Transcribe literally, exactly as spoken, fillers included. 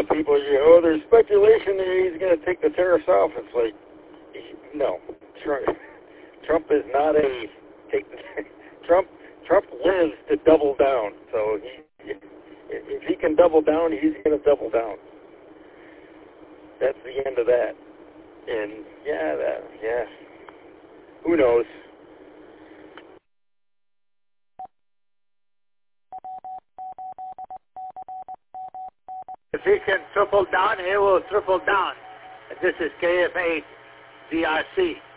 of people, you know, oh, there's speculation that he's going to take the tariffs off. It's like, no, Trump, Trump is not a take. The, Trump Trump lives to double down. So he, if he can double down, he's going to double down. That's the end of that. And yeah, that yeah, who knows? If he can triple down, he will triple down. This is K F A D R C.